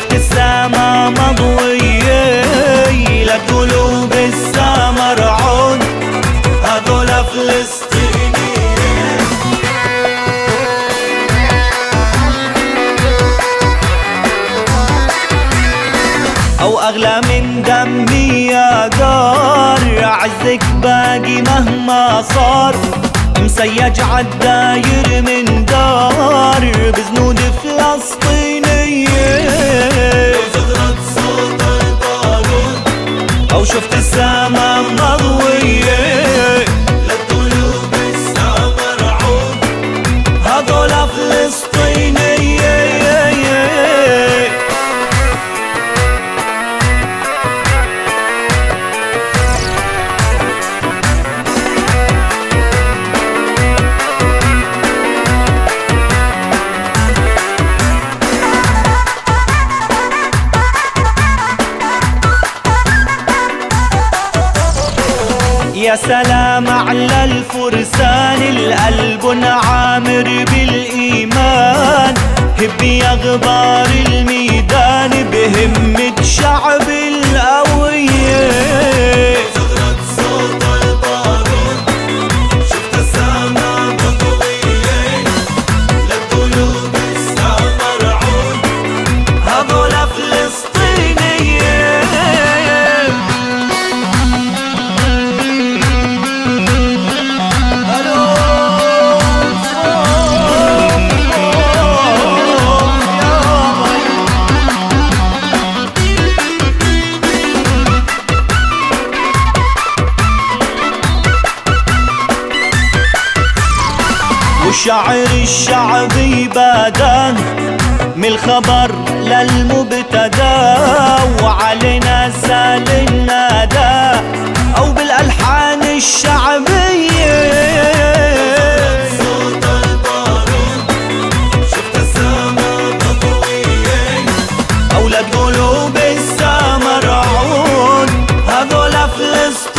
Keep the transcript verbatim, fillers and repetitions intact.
شفت السما مضوية لقلوب السما رعون هذول فلسطينيين. أو أغلى من دمي يا دار عزك باقي مهما صار مسيج عالداير من دار بزنود فلسطينية. زغرة صوت البارود أو شفت السما مضوية لقلوب السما رعون هذول فلسطينيين. يا سلام على الفرسان القلب عامر بالإيمان هبي يا غبار الميدان بهمة شعب القوية. زغرة صوت البارود شفت السما مضوية لقلوب السما رعون هذول فلسطينيين. وشعر الشعبي بادان من الخبر للمبتدا وعلينا سال الندى أو بالألحان الشعبية. صوت البارود شفت السما مضوية أو لقلوب السما رعون هذول فلسطينيين.